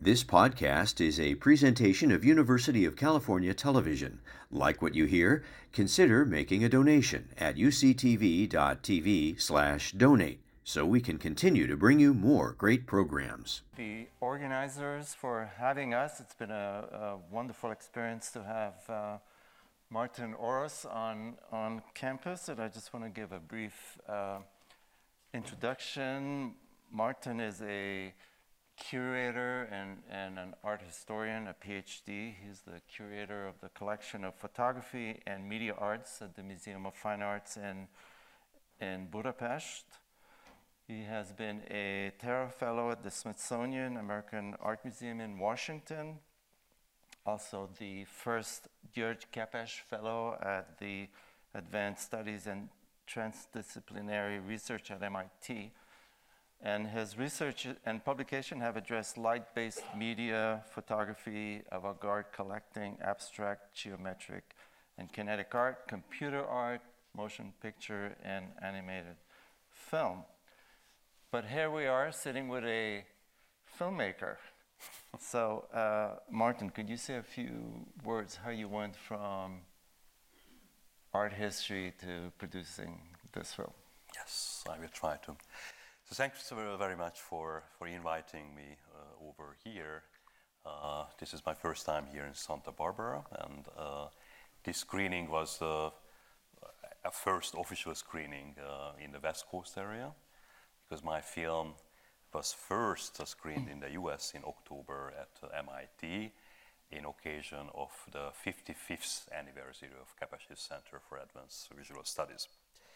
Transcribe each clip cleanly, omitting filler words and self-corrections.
This podcast is a presentation of University of California Television. Like what you hear? Consider making a donation at uctv.tv/donate so we can continue to bring you more great programs. The organizers for having us. It's been a wonderful experience to have Martin Oros on campus, and I just want to give a brief introduction. Martin is a curator and an art historian, a PhD. He's the curator of the collection of photography and media arts at the Museum of Fine Arts in Budapest. He has been a Terra Fellow at the Smithsonian American Art Museum in Washington, also the first György Kepes Fellow at the Advanced Studies and Transdisciplinary Research at MIT. And his research and publication have addressed light-based media, photography, avant-garde collecting, abstract, geometric, and kinetic art, computer art, motion picture, and animated film. But here we are sitting with a filmmaker. So, Martin, could you say a few words how you went from art history to producing this film? Yes, I will try to. So thanks very much for inviting me over here. This is my first time here in Santa Barbara, and this screening was a first official screening in the West Coast area, because my film was first screened in the US in October at MIT in occasion of the 55th anniversary of Kepes Center for Advanced Visual Studies.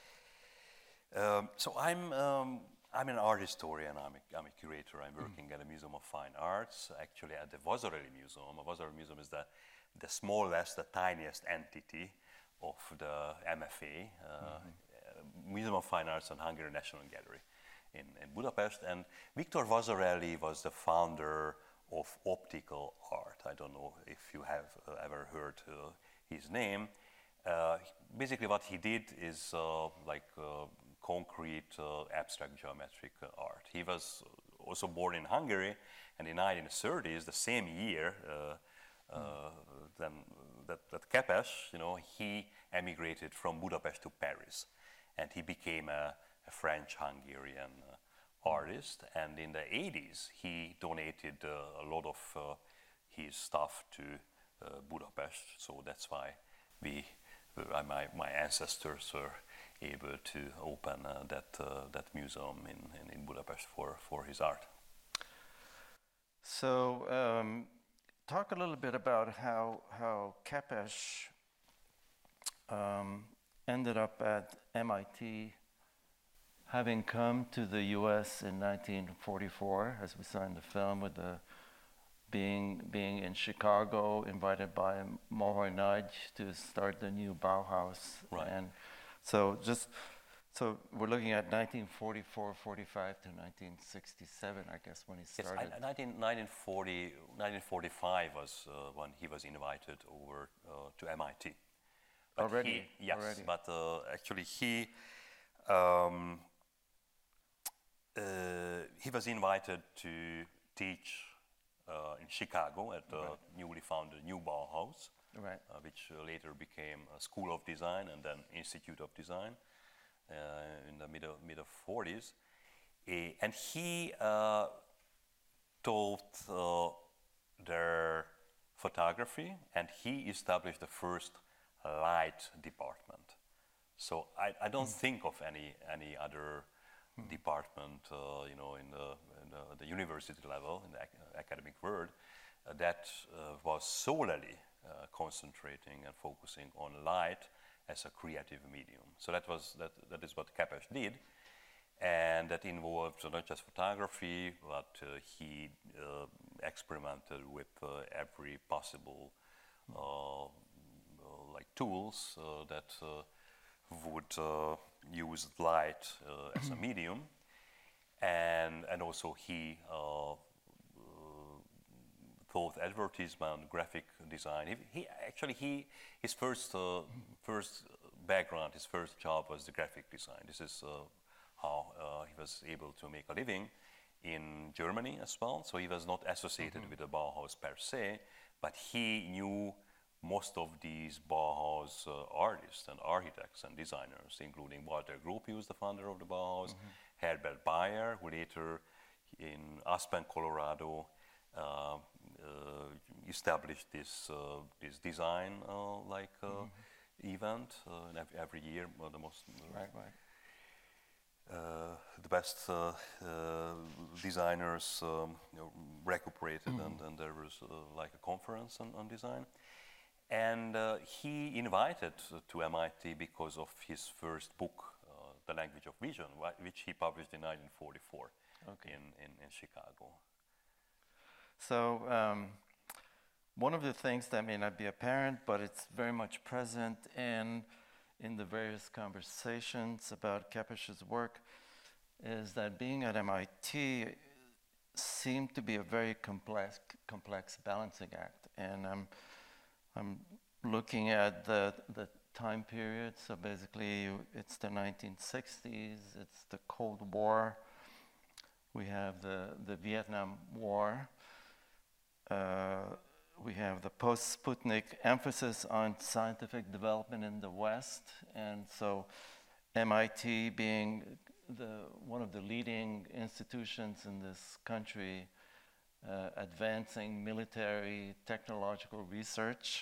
So I'm an art historian, I'm a curator. I'm working at the Museum of Fine Arts, actually at the Vasarely Museum. The Vasarely Museum is the smallest, the tiniest entity of the MFA, Museum of Fine Arts and Hungarian National Gallery in Budapest. And Viktor Vasarely was the founder of optical art. I don't know if you have ever heard his name. Basically what he did is concrete, abstract geometric art. He was also born in Hungary, and in the 1930s, the same year that Kepes, he emigrated from Budapest to Paris, and he became a French-Hungarian artist. And in the 80s, he donated a lot of his stuff to Budapest. So that's why my ancestors were able to open that museum in Budapest for his art. So talk a little bit about how Kepes ended up at MIT, having come to the US in 1944, as we saw in the film, with being in Chicago, invited by Moholy Nagy to start the new Bauhaus. Right. And so we're looking at 1944, 45 to 1967, I guess, when he started. Yes, 1945 was when he was invited over to MIT. But already? Yes, already. But actually he was invited to teach in Chicago at the newly founded New Bauhaus, Right. Which later became a School of Design and then Institute of Design in the mid of 40s. And he taught their photography, and he established the first light department. So I don't think of any other department, in the university level, in the academic world, that was solely concentrating and focusing on light as a creative medium. So that is what Kepes did, and that involved not just photography, but he experimented with every possible tools that would use light as a medium, and also he thought advertisement, graphic design. His first background, his first job was the graphic design. This is how he was able to make a living, in Germany as well, so he was not associated with the Bauhaus per se, but he knew most of these Bauhaus artists and architects and designers, including Walter Gropius, was the founder of the Bauhaus, Herbert Bayer, who later in Aspen, Colorado, established this design event every year. Well, the most the best designers recuperated, and there was like a conference on design. And he invited to MIT because of his first book, The Language of Vision, which he published in 1944 in Chicago. So one of the things that may not be apparent, but it's very much present in the various conversations about Kepes's work, is that being at MIT seemed to be a very complex balancing act. And I'm looking at the time period. So basically, it's the 1960s. It's the Cold War. We have the Vietnam War. We have the post-Sputnik emphasis on scientific development in the West, and so MIT being one of the leading institutions in this country, advancing military technological research.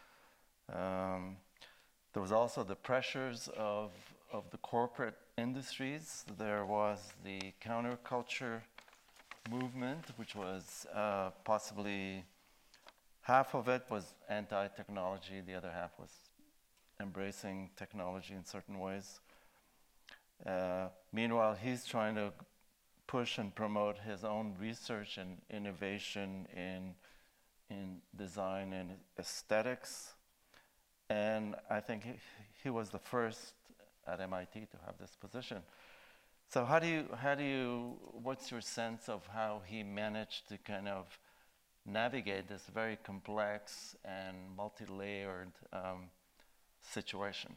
There was also the pressures of the corporate industries. There was the counterculture movement, which was possibly half of it was anti-technology, the other half was embracing technology in certain ways. Meanwhile, he's trying to push and promote his own research and innovation in design and aesthetics. And I think he was the first at MIT to have this position. So what's your sense of how he managed to kind of navigate this very complex and multi-layered situation?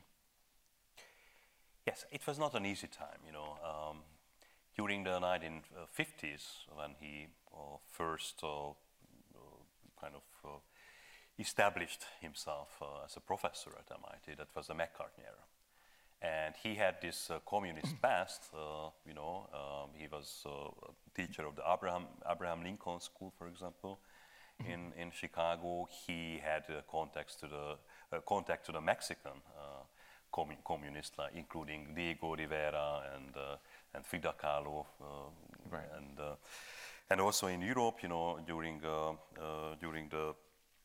Yes, it was not an easy time, during the 1950s, when he first established himself as a professor at MIT. That was the McCartney era. And he had this communist past, he was a teacher of the Abraham Lincoln School, for example, in Chicago. He had contact to the Mexican communists, including Diego Rivera and Frida Kahlo, and also in Europe, during the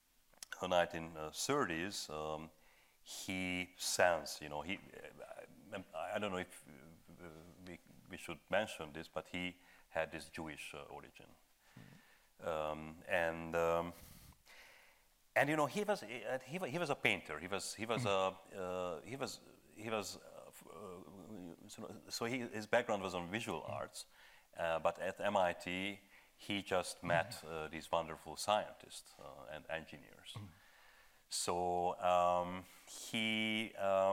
1930s, he sensed, I don't know if we should mention this, but he had this Jewish origin, he was a painter. His background was on visual arts, but at MIT he just met these wonderful scientists and engineers. So he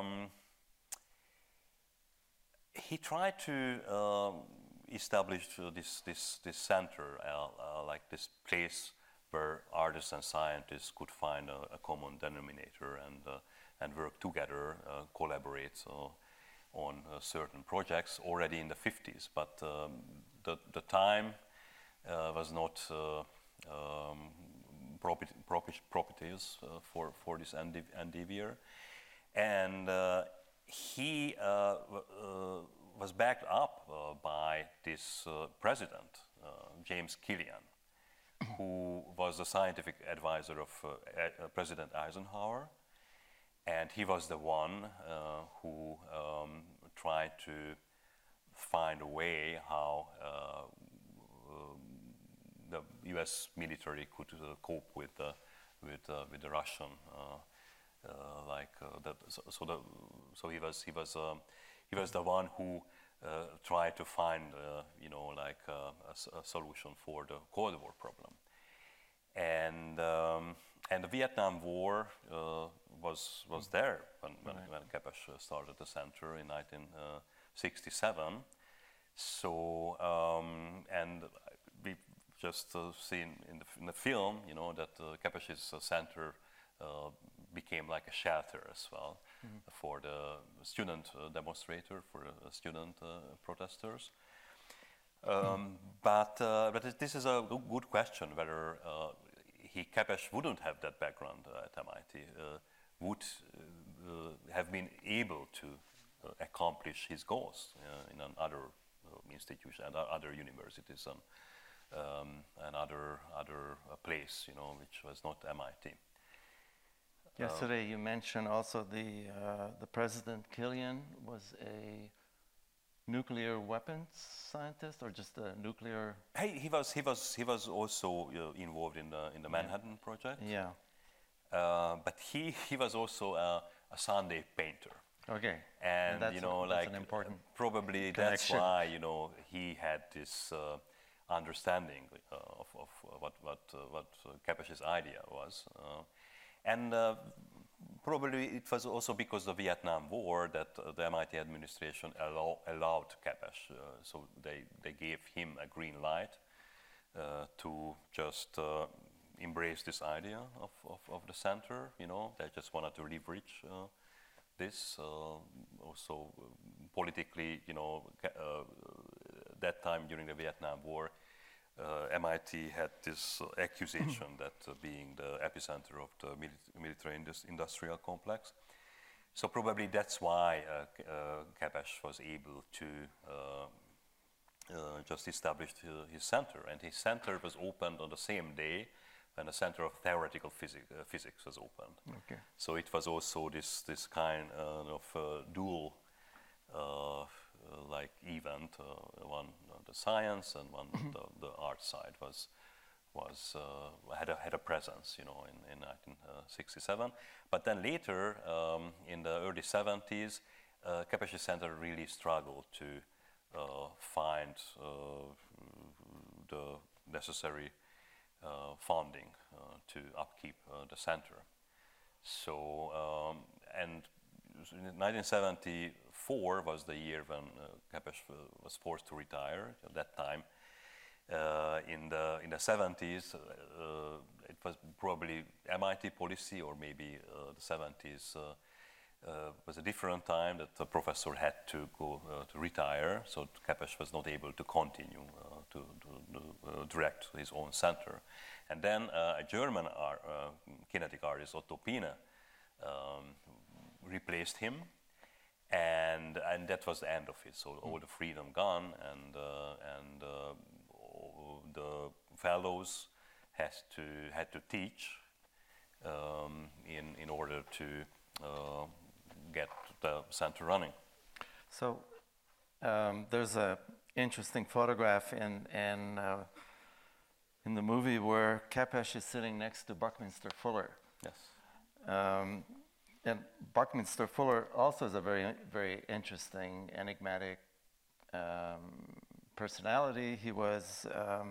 tried to establish this center, like this place where artists and scientists could find a common denominator and work together, collaborate on certain projects already in the 50s. But the time was not propitious for this endeavor, and he was backed up by this president, James Killian, who was the scientific advisor of President Eisenhower, and he was the one who tried to find a way how the U.S. military could cope with the Russian, So he was the one who tried to find a solution for the Cold War problem, and the Vietnam War was there when Kepes started the center in 1967. So and we just seen in the film, that Kepes's center became like a shelter as well for the student demonstrator, for the student protesters. But this is a good question whether Kepes wouldn't have that background at MIT, would have been able to accomplish his goals in another institution and other universities and another place, which was not MIT. Yesterday you mentioned also the president Killian was a nuclear weapons scientist or just a nuclear. He was also involved in the Manhattan Project. Yeah. But he was also a Sunday painter. Okay. And that's like an important probably connection. That's why he had this understanding of what Kepes's idea was, and probably it was also because of the Vietnam War that the MIT administration allowed Kepes, so they gave him a green light to just embrace this idea of the center. They just wanted to leverage this. Also politically, that time during the Vietnam War, MIT had this accusation that being the epicenter of the military industrial complex. So probably that's why Kepes was able to just establish his center. And his center was opened on the same day when the Center of Theoretical Physics was opened. Okay. So it was also this kind of dual like event, one the science and one the art side had a presence, in 1967. But then later, in the early 70s, Kepes Center really struggled to find the necessary funding to upkeep the center. So, and 1974 was the year when Kepes was forced to retire. At that time, in the 70s, it was probably MIT policy, or maybe the 70s was a different time that the professor had to go to retire. So Kepes was not able to continue to direct his own center. And then a German kinetic artist, Otto Piene, replaced him, and that was the end of it. So all the freedom gone, and the fellows had to teach in order to get the center running. So there's a interesting photograph in the movie where Kepes is sitting next to Buckminster Fuller. Yes. And Buckminster Fuller also is a very, very interesting, enigmatic personality. He was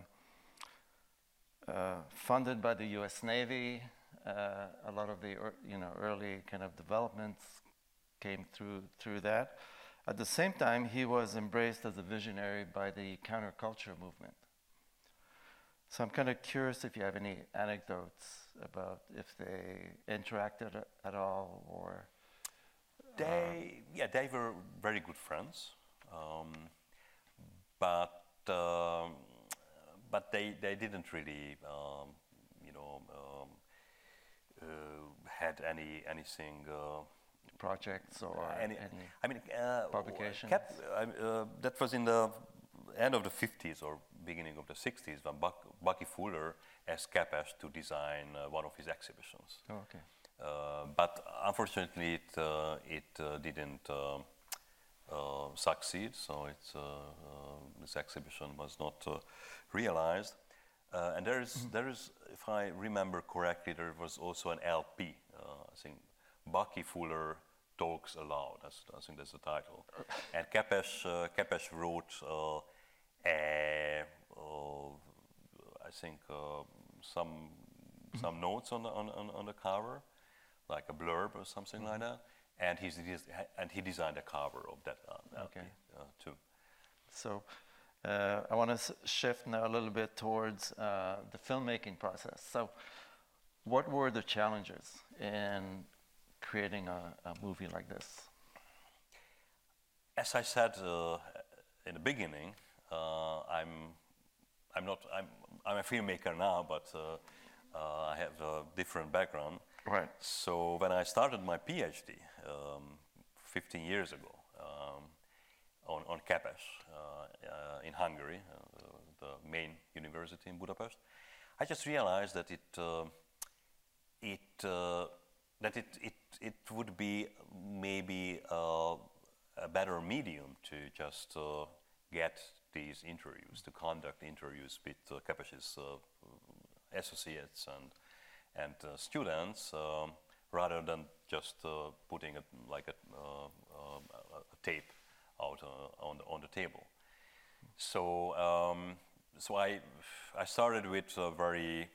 funded by the U.S. Navy. A lot of the early kind of developments came through that. At the same time, he was embraced as a visionary by the counterculture movement. So I'm kind of curious if you have any anecdotes about if they interacted at all, or they were very good friends, but they didn't really had anything. Projects or any publications? That was in the end of the 50s or beginning of the 60s when Bucky Fuller asked Kepes to design one of his exhibitions. Oh, okay. But unfortunately, it didn't succeed. So this exhibition was not realized. And there is, if I remember correctly, there was also an LP. I think Bucky Fuller Talks Aloud. I think that's the title. And Kepes wrote I think some notes on the cover, like a blurb or something like that. And he designed a cover of that LP too. So I want to shift now a little bit towards the filmmaking process. So what were the challenges in creating a movie like this? As I said in the beginning, I'm a filmmaker now, but I have a different background. Right. So when I started my PhD 15 years ago on Képes in Hungary, the main university in Budapest, I just realized that it would be maybe a better medium to just get these interviews, to conduct interviews with Képes's associates and students, rather than just putting a tape out on the table. So I started with a very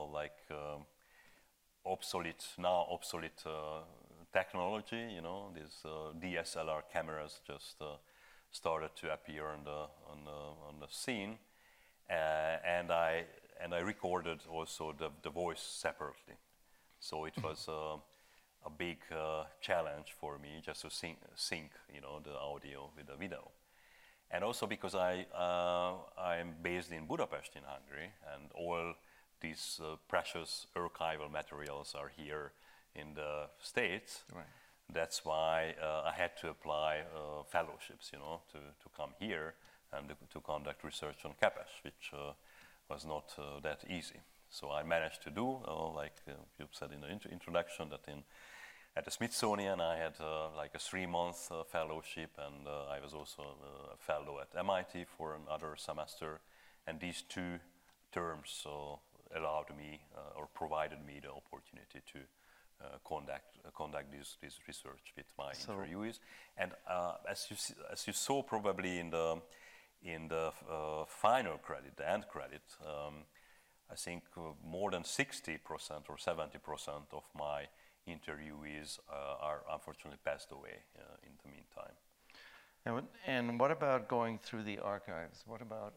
obsolete technology. You know, these DSLR cameras just started to appear on the scene, and I recorded also the voice separately. So it was a big challenge for me just to sync the audio with the video. And also because I'm based in Budapest in Hungary, and all these precious archival materials are here in the States. Right. That's why I had to apply fellowships, to come here and to conduct research on Képes, which was not that easy. So I managed to do, like you said in the introduction, that at the Smithsonian I had like a 3-month fellowship, and I was also a fellow at MIT for another semester, and these 2 terms allowed me or provided me the opportunity to conduct this research with my interviewees. And as you saw probably in the final credit, the end credit, I think more than 60% or 70% of my interviewees are unfortunately passed away in the meantime. And what about going through the archives? What about,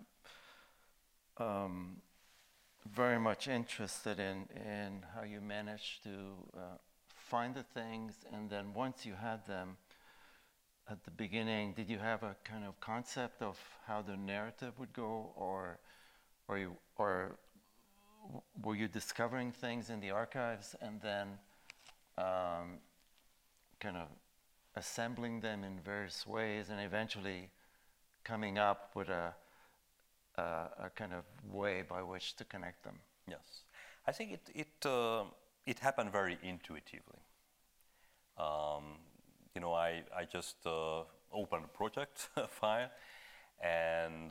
I'm very much interested in how you managed to find the things, and then once you had them at the beginning, did you have a kind of concept of how the narrative would go, or were you discovering things in the archives and then kind of assembling them in various ways and eventually coming up with a kind of way by which to connect them? Yes, I think it happened very intuitively. I just opened a project file, and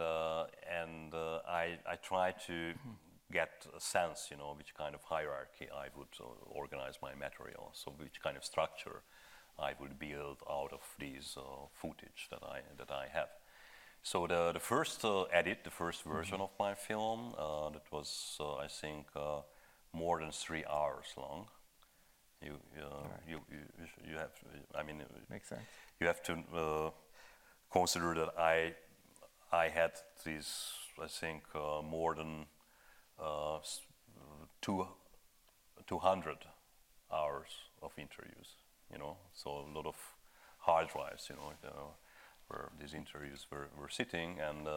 I tried to get a sense, which kind of hierarchy I would organize my material, so which kind of structure I would build out of these footage that I have. So the first edit, the first version of my film, that was I think more than 3 hours long. You have, I mean, makes sense. You have to consider that I had these, I think, more than 200 hours of interviews. So a lot of hard drives, where these interviews were sitting, and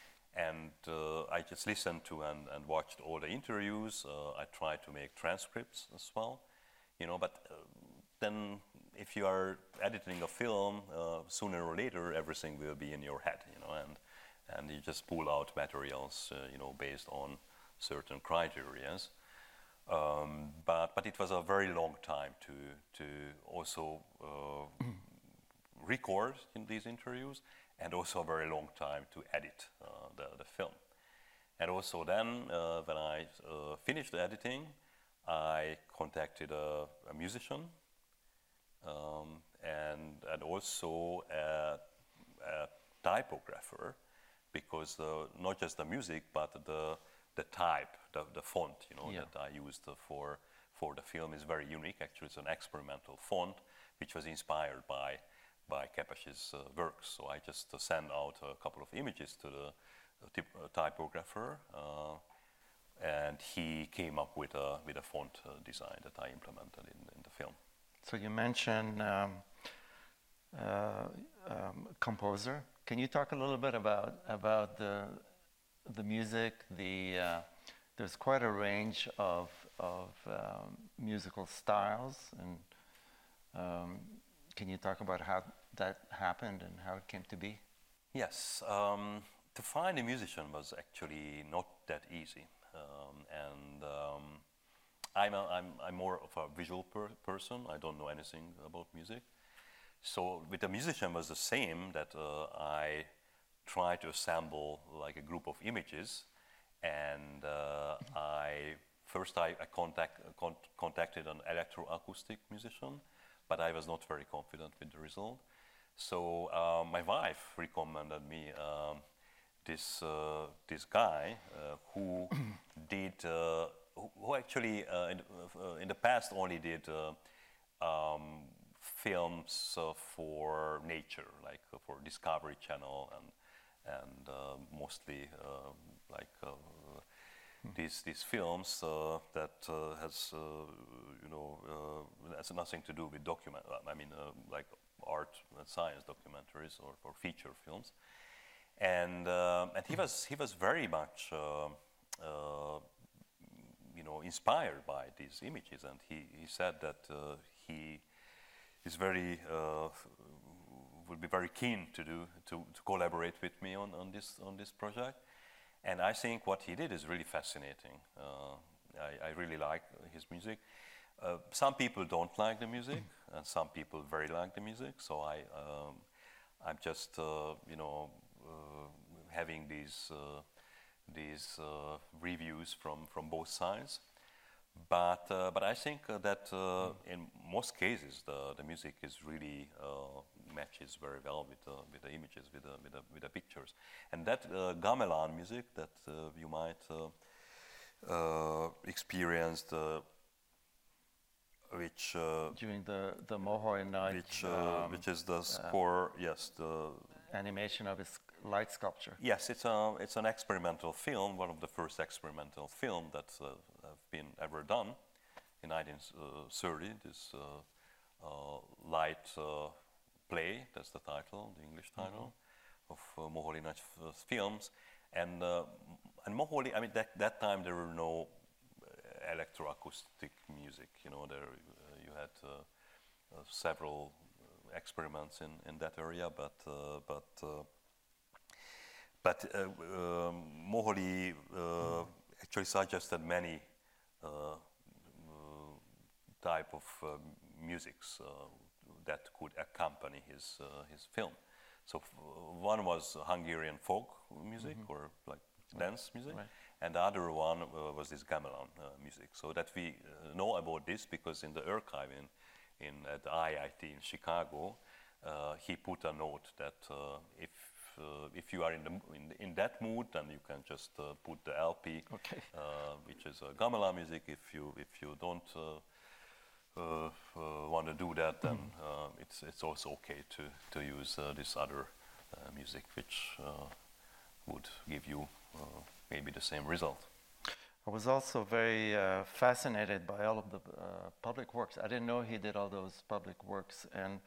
I just listened to and watched all the interviews. I tried to make transcripts as well, but then if you are editing a film, sooner or later everything will be in your head, and you just pull out materials, based on certain criteria. But it was a very long time to also record in these interviews, and also a very long time to edit the film. And also then, when I finished the editing, I contacted a musician and also a typographer, because not just the music, but the type, the font, that I used for the film is very unique. Actually, it's an experimental font which was inspired by by Kepes's works. So I just sent out a couple of images to the typographer, and he came up with a font design that I implemented in the film. So you mentioned composer. Can you talk a little bit about the music? There's quite a range of musical styles, and can you talk about how that happened and how it came to be? Yes, to find a musician was actually not that easy, I'm more of a visual person. I don't know anything about music. So with the musician was the same, that I tried to assemble like a group of images, and I contacted an electroacoustic musician, but I was not very confident with the result. So my wife recommended me this guy who did who actually in the past only did films for nature, like for Discovery Channel, and mostly these films that has has nothing to do with like art and science documentaries or feature films, and he was very much inspired by these images, and he said that he is very would be very keen to collaborate with me on this project. And I think what he did is really fascinating. I really like his music. Some people don't like the music, and some people very like the music. So I'm just having these reviews from both sides. But I think that in most cases the music is really matches very well with the images, with the pictures, and that gamelan music that you might experienced, which during the Mohoy night, which is the score, yes, the animation of his light sculpture. Yes, it's an experimental film, one of the first experimental film that have been ever done in 1930. This light play, that's the title, the English title of Moholy Nagy films, and Moholy. I mean, that time there were no electroacoustic music. There you had several experiments in that area, but Moholy actually suggested many type of musics that could accompany his film. So one was Hungarian folk music, or like dance music, right. And the other one was this gamelan music. So that we know about this because in the archive at the IIT in Chicago, he put a note that if you are in that mood, then you can just put the LP, okay. Which is gamelan music. If you don't want to do that, then it's also okay to use this other music, which would give you maybe the same result. I was also very fascinated by all of the public works. I didn't know he did all those public works, and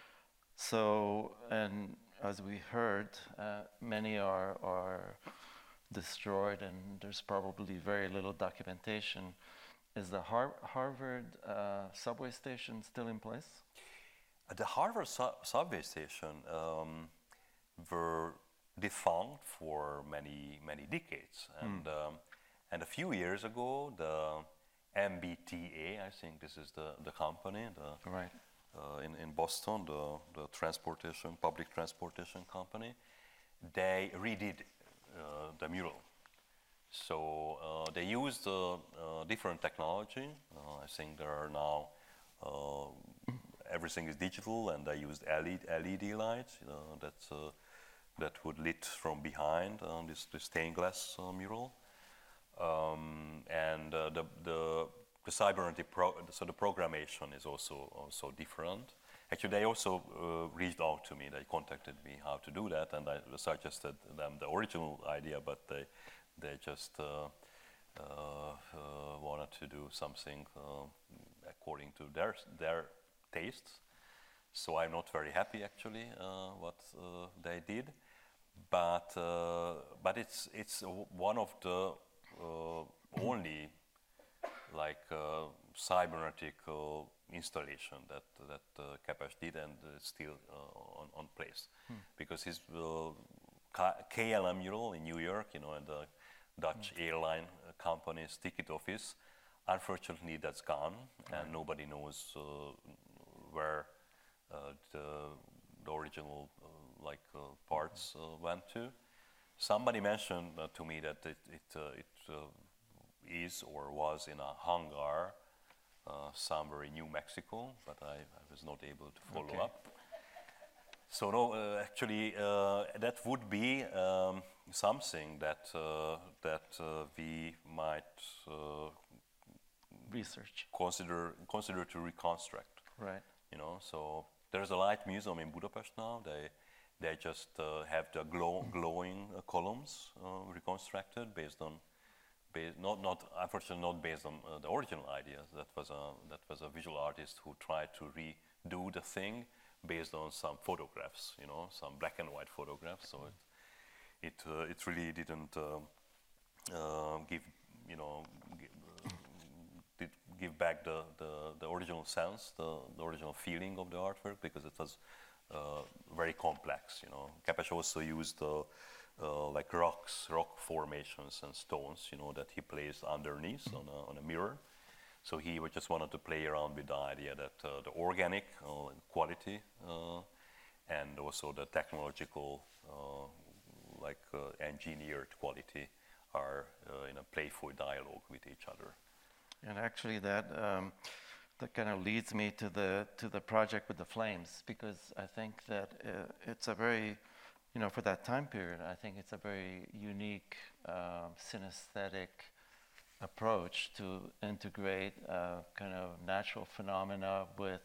as we heard, many are destroyed, and there's probably very little documentation. Is the Harvard subway station still in place? The Harvard subway station were defunct for many decades, and a few years ago, the MBTA, I think this is the company, right. In Boston, the public transportation company, they redid the mural. So they used different technology. I think there are now everything is digital, and they used LED lights that would lit from behind this stained glass mural. And the cybernetic so the programmation is also different. Actually, they also reached out to me. They contacted me how to do that, and I suggested them the original idea, but they just wanted to do something according to their tastes. So I'm not very happy actually what they did, but it's one of the only like cybernetic installation that Kapes did, and it's still on place because his KLM mural in New York, you know, and the Dutch airline company's ticket office, unfortunately that's gone, and nobody knows where the original parts went to. Somebody mentioned to me that it is or was in a hangar somewhere in New Mexico, but I was not able to follow up. So no, actually, that would be something that we might research, consider to reconstruct. Right. You know, so there's a light museum in Budapest now. They just have the glowing columns reconstructed based on. Unfortunately, not based on the original ideas. That was a visual artist who tried to redo the thing based on some photographs, you know, some black and white photographs. So it really didn't give back the original sense, the original feeling of the artwork, because it was very complex. You know, Kapes also used like rock formations and stones, you know, that he placed underneath on a mirror. So he just wanted to play around with the idea that the organic quality and also the technological, engineered quality are in a playful dialogue with each other. And actually, that kind of leads me to the project with the flames, because I think that it's a very, you know, for that time period, I think it's a very unique synesthetic approach to integrate kind of natural phenomena with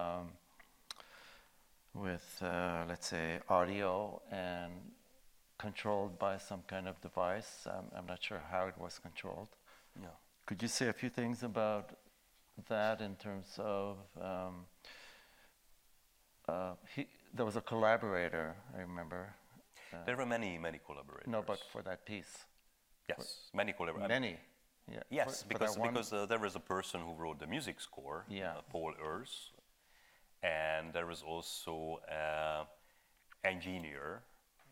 let's say, audio and controlled by some kind of device. I'm not sure how it was controlled. Yeah. Could you say a few things about that in terms of there was a collaborator, I remember. There were many collaborators. No, but for that piece. Yes, many collaborators. Many. Yeah. Yes, because there was a person who wrote the music score, Paul Urs, and there was also an engineer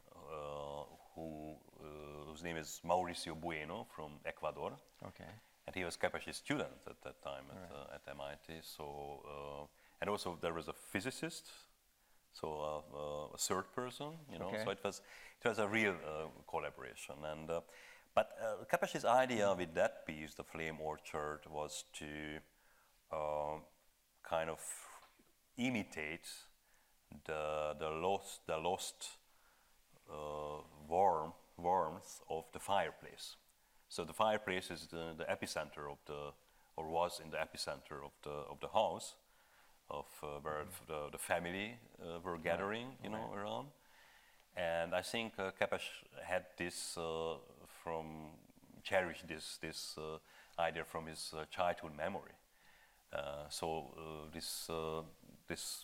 whose name is Mauricio Bueno from Ecuador. Okay. And he was Kapes' student at that time at MIT. So, and also there was a physicist, so a third person, you know. Okay. So it was a real collaboration. And but Kapes' idea with that piece, the Flame Orchard, was to kind of imitate the lost warmth of the fireplace. So the fireplace is the epicenter or was in the epicenter of the house, where the family were gathering, you know, around. And I think Kapes had this cherished this idea from his childhood memory. So this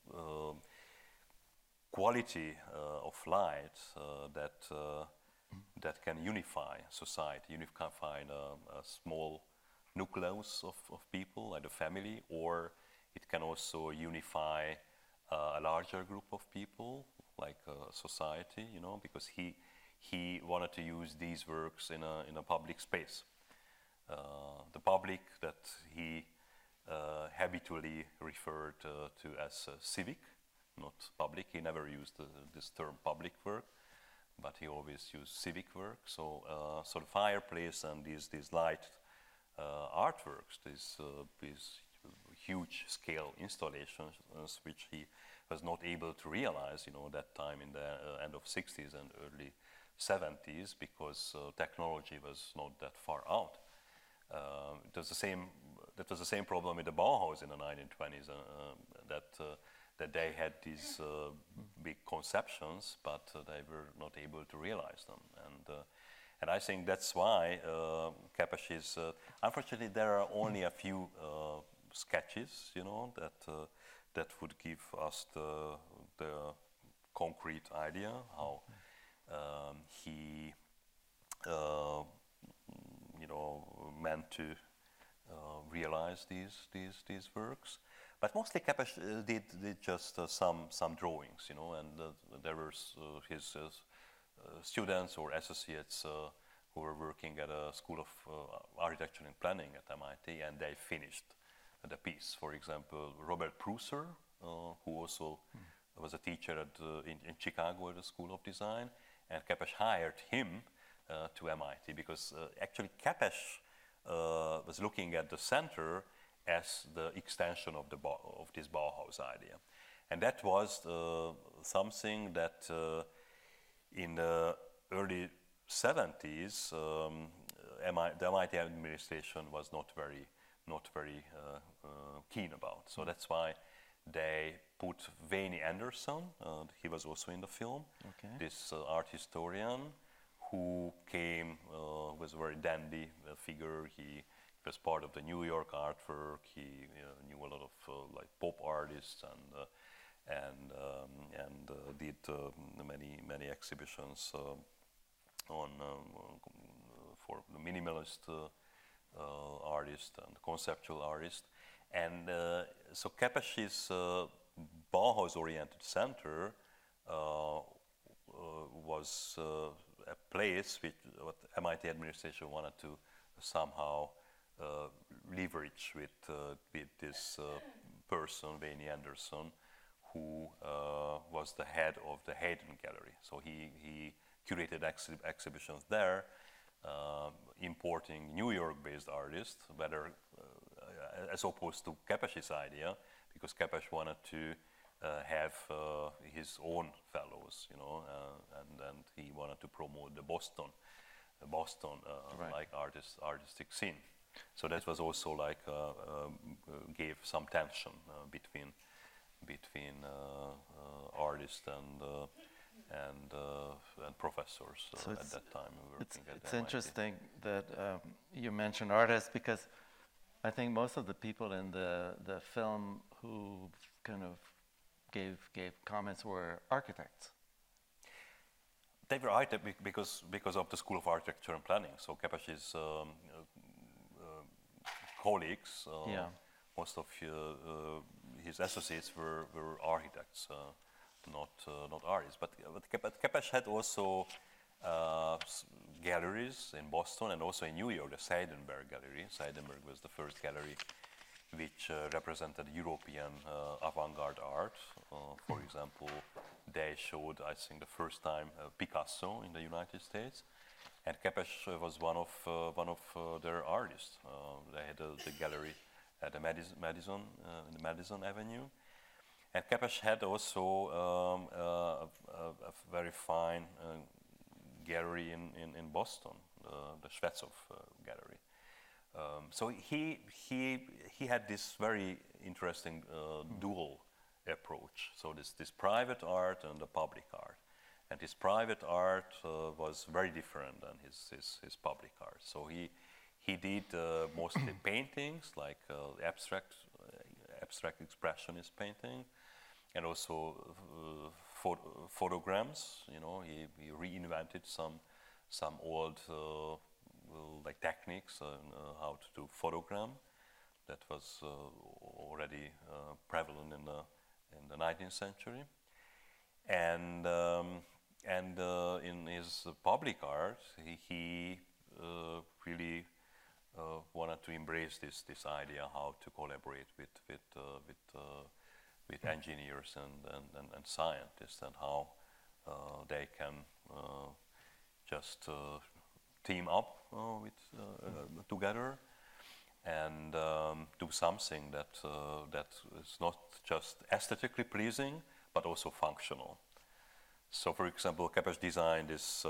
quality of light that can unify society, unify a small nucleus of people, like a family, or it can also unify a larger group of people, like a society, you know, because he wanted to use these works in a public space. The public that he habitually referred to as civic, not public. He never used this term public work, but he always used civic work. So the fireplace and these light artworks, these huge scale installations, which he was not able to realize, you know, that time in the end of 60s and early 70s, because technology was not that far out. That was the same problem with the Bauhaus in the 1920s, that that they had these big conceptions, but they were not able to realize them. And I think that's why Kepes is. Unfortunately, there are only a few sketches, that would give us the concrete idea how he, meant to realize these works. But mostly Kepes did just some drawings, and there were his students or associates who were working at a School of Architecture and Planning at MIT, and they finished the piece. For example, Robert Pruser, who also was a teacher in Chicago at the School of Design, and Kepes hired him to MIT because actually Kepes was looking at the center as the extension of this Bauhaus idea. And that was something that in the early 70s, the MIT administration was not very keen about. So that's why they put Vaini Anderson, he was also in the film, this art historian who came, was a very dandy figure. He was part of the New York artwork. He knew a lot of like pop artists and did many exhibitions for the minimalist artist and conceptual artist. And so Kepes' Bauhaus-oriented center was a place which what MIT administration wanted to somehow leverage with this person, Vaini Anderson, who was the head of the Hayden Gallery. So he curated exhibitions there, importing New York-based artists, whether as opposed to Kepes' idea, because Kepes wanted to have his own fellows, and he wanted to promote the Boston right. Like artistic scene. So that was also like gave some tension between artists and professors so at that time working at it's MIT. Interesting that you mentioned artists, because I think most of the people in the film who kind of gave comments were architects. They were architects because of the School of Architecture and Planning. So Kepes' colleagues, most of his associates were architects, not artists. But Kepes had also galleries in Boston and also in New York, the Seidenberg Gallery. Seidenberg was the first gallery which represented European avant-garde art. For example, they showed, I think, the first time Picasso in the United States, and Kepes was one of their artists. They had the gallery at the Madison Avenue, and Kepes had also a very fine gallery in Boston, the Schwetzhof Gallery. So he had this very interesting dual approach. So this private art and the public art, and his private art was very different than his public art. So he did mostly paintings, like abstract expressionist painting, and also photograms. He reinvented some old like techniques on how to do photogram that was already prevalent in the 19th century, and in his public art he really wanted to embrace this idea how to collaborate with engineers and scientists, and how they can just team up together and do something that is not just aesthetically pleasing but also functional. So, for example, Kepes designed this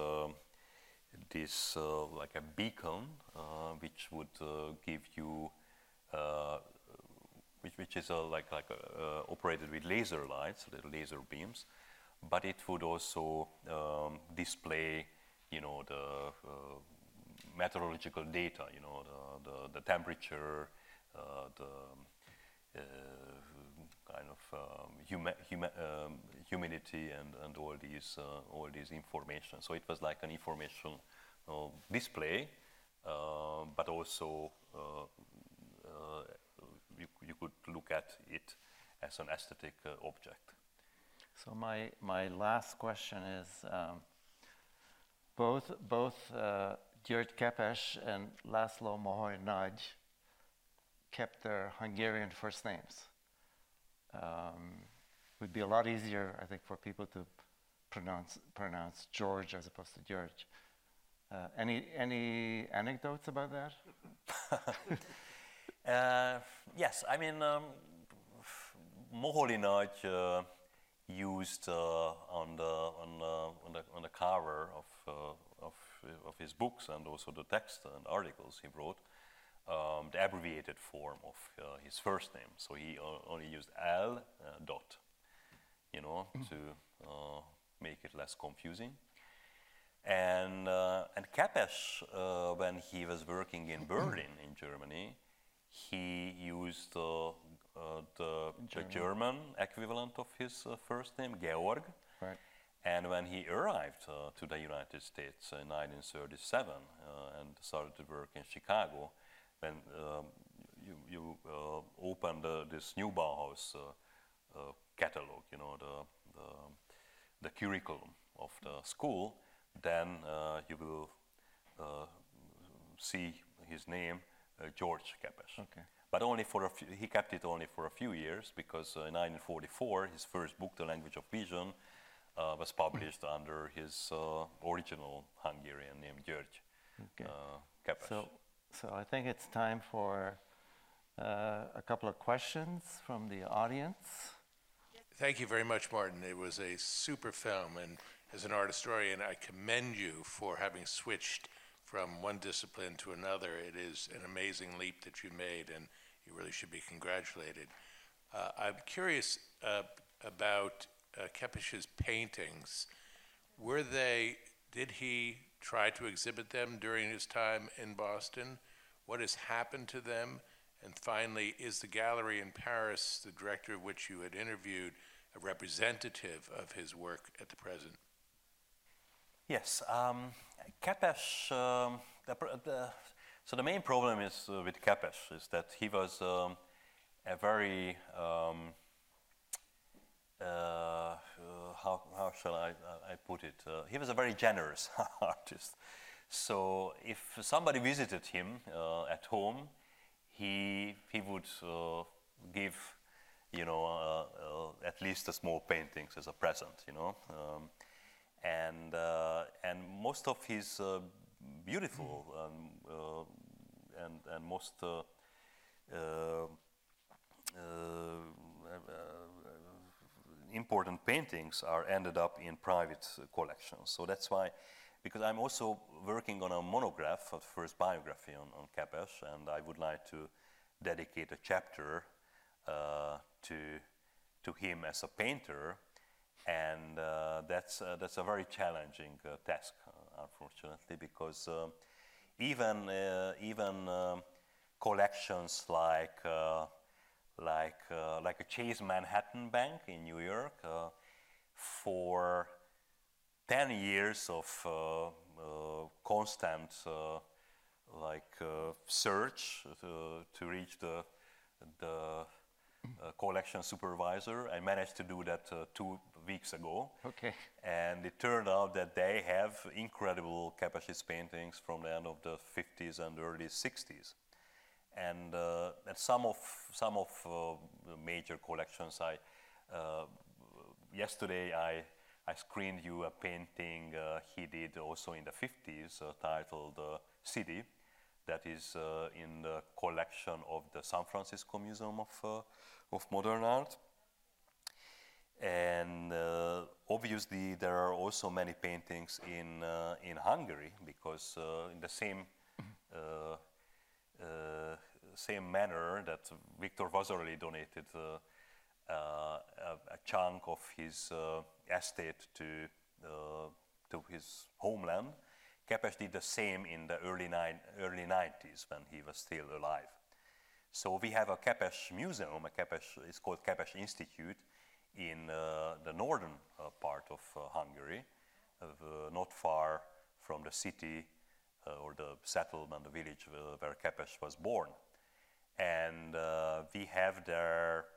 like a beacon which would give you, which which is operated with laser lights, little laser beams, but it would also display, the meteorological data, the temperature, the kind of humidity and all these information. So it was like an information display, but also you could look at it as an aesthetic object. So my last question is, both György Kepes and László Moholy Nagy kept their Hungarian first names. Would be a lot easier, I think, for people to pronounce George as opposed to György. Any anecdotes about that? Yes, I mean, Moholy Nagy used on the cover of his books and also the text and articles he wrote, the abbreviated form of his first name. So he only used L dot, to make it less confusing. And Kepes, when he was working in Berlin in Germany, he used the German equivalent of his first name, Georg. Right. And when he arrived to the United States in 1937 and started to work in Chicago, when you opened this new Bauhaus catalog, the curriculum of the school, then you will see his name, George Kepes. Okay. But only he kept it only for a few years, because in 1944 his first book, The Language of Vision, was published under his original Hungarian name, György Kepes. So I think it's time for a couple of questions from the audience. Thank you very much, Martin. It was a super film, and as an art historian, I commend you for having switched from one discipline to another. It is an amazing leap that you made, and you really should be congratulated. I'm curious about Kepes's paintings. Did he try to exhibit them during his time in Boston? What has happened to them? And finally, is the gallery in Paris, the director of which you had interviewed, a representative of his work at the present? Yes, Kepes. So the main problem is with Kepes is that he was a very how shall I put it? He was a very generous artist. So if somebody visited him at home, he would give at least a small paintings as a present, and most of his beautiful and most important paintings are ended up in private collections. So that's why, because I'm also working on a monograph, a first biography on Kepes, and I would like to dedicate a chapter to him as a painter, and that's a very challenging task, unfortunately, because even collections like a Chase Manhattan Bank in New York, for 10 years of constant search to reach the collection supervisor. I managed to do that 2 weeks ago. Okay. And it turned out that they have incredible Kepes paintings from the end of the 50s and early 60s. And some of the major collections, yesterday I screened you a painting he did also in the 50s titled City, that is in the collection of the San Francisco Museum of Modern Art. And obviously there are also many paintings in Hungary, because in the same same manner that Victor Vasarely donated a chunk of his estate to his homeland, Kepes did the same in the early 90s when he was still alive. So we have a Kepes museum, it's called Kepes Institute, in the northern part of Hungary, not far from the city or the settlement, the village where Kepes was born. And we have there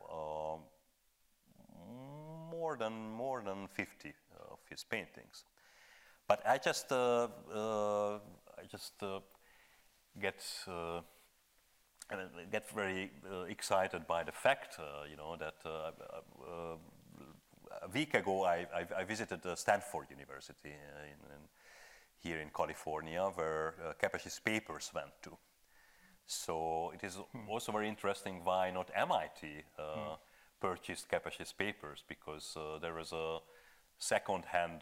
more than 50 of his paintings. But I just get very excited by the fact, that a week ago I visited Stanford University here in California, where Kepes's papers went to. So it is also very interesting why not MIT purchased Kepes's papers, because there was a second-hand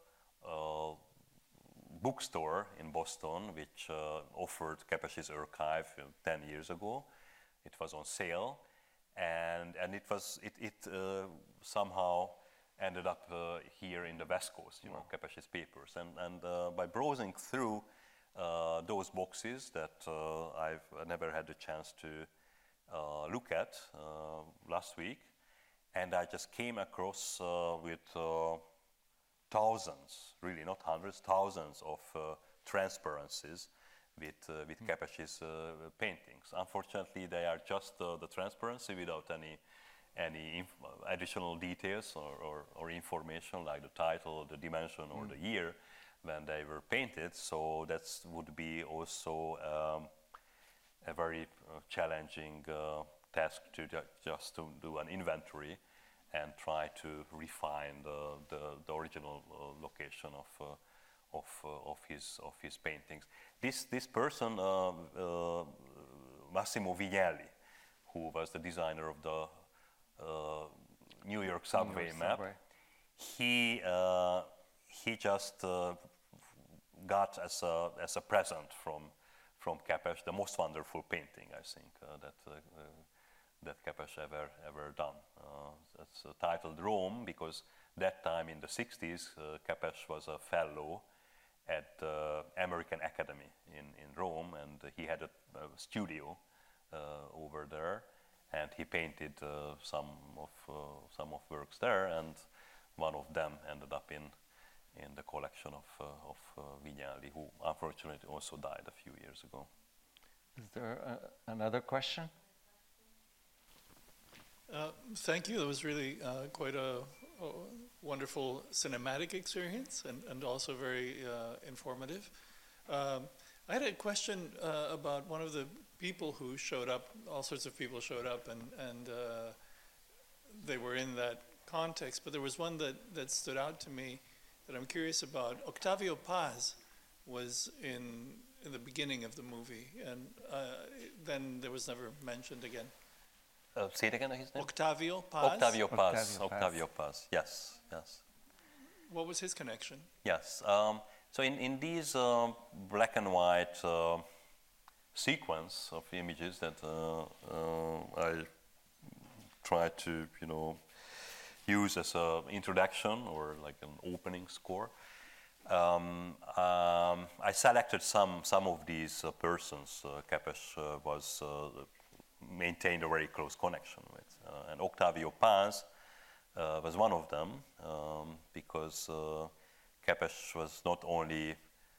bookstore in Boston which offered Kepes's archive 10 years ago. It was on sale, and it somehow ended up here in the West Coast, Kepes's papers. And by browsing through those boxes that I've never had the chance to look at last week, and I just came across with thousands, really not hundreds, thousands of transparencies with Kepes's paintings. Unfortunately, they are just the transparency without any additional details or information like the title, the dimension, or the year when they were painted. So that would be also a very challenging task to just to do an inventory and try to refine the original location of his paintings. This person, Massimo Vignelli, who was the designer of the New York subway map, he just got as a present from Kepes the most wonderful painting, I think, that Kepes ever done. That's titled Rome, because that time in the 60s, Kepes was a fellow at the American Academy in Rome, and he had a studio over there, and he painted some of works there, and one of them ended up in the collection of Vignelli, who unfortunately also died a few years ago. Is there another question? Thank you. It was really quite a wonderful cinematic experience and also very informative. I had a question about one of the people who showed up. All sorts of people showed up, and they were in that context. But there was one that stood out to me that I'm curious about. Octavio Paz was in the beginning of the movie, and then there was never mentioned again. Say it again, his name? Octavio Paz? Octavio Paz, yes. What was his connection? Yes, so in these black and white sequence of images that I try to, use as an introduction or like an opening score, I selected some of these persons Kepes was maintained a very close connection with. And Octavio Paz was one of them, because Kepes was not only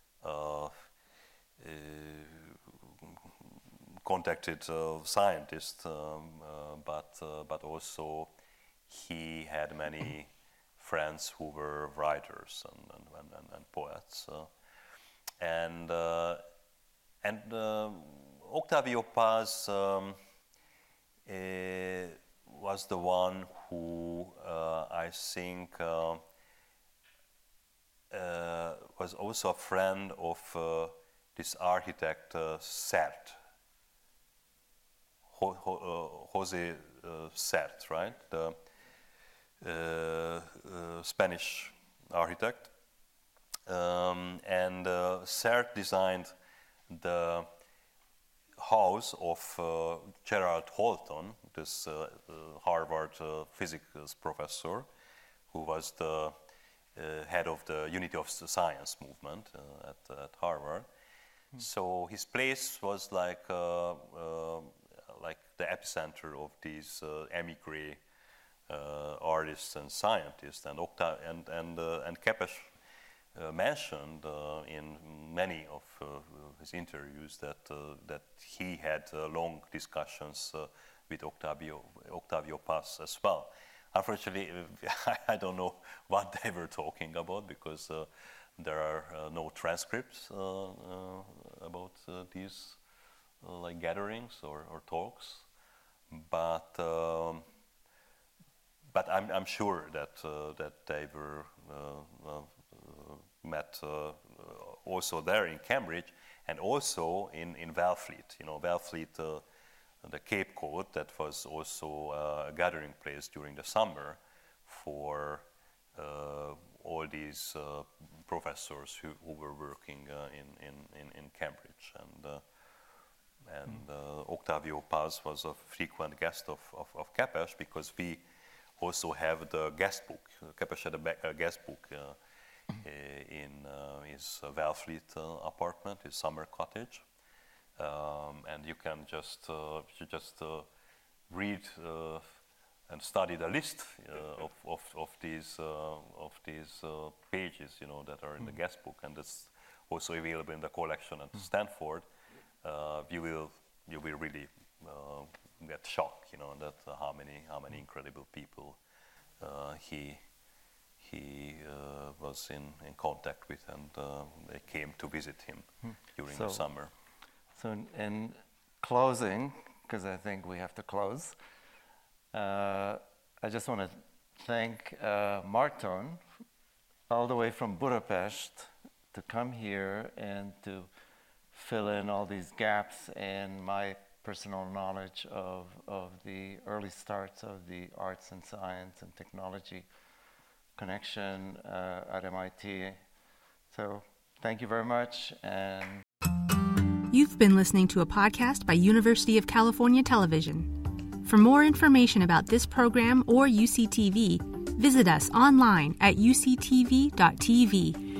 contacted scientist, but also he had many friends who were writers and poets. And Octavio Paz was the one who I think was also a friend of this architect Sert, Jose Sert, right? The Spanish architect. And Sert designed the house of Gerald Holton, this Harvard physics professor, who was the head of the Unity of Science movement at Harvard. So his place was like the epicenter of these emigre artists and scientists, and Kepes mentioned in many of his interviews that he had long discussions with Octavio Paz as well. Unfortunately, I don't know what they were talking about, because there are no transcripts about these like gatherings or talks. But I'm sure that they were met also there in Cambridge, and also in Wellfleet. Wellfleet, the Cape Cod, that was also a gathering place during the summer for all these professors who were working in Cambridge. And Octavio Paz was a frequent guest of Kepes, because we also have the guest book. Kepes had a guest book in his Wellfleet apartment, his summer cottage. And you can just read and study the list of these pages, that are in the guest book, and it's also available in the collection at Stanford. You will really get shocked, that how many incredible people he was in contact with, and they came to visit him during the summer. So in closing, because I think we have to close, I just want to thank Marton, all the way from Budapest, to come here and to fill in all these gaps in my personal knowledge of the early starts of the arts and science and technology connection at MIT. So thank you very much. And you've been listening to a podcast by University of California Television. For more information about this program or UCTV, visit us online at uctv.tv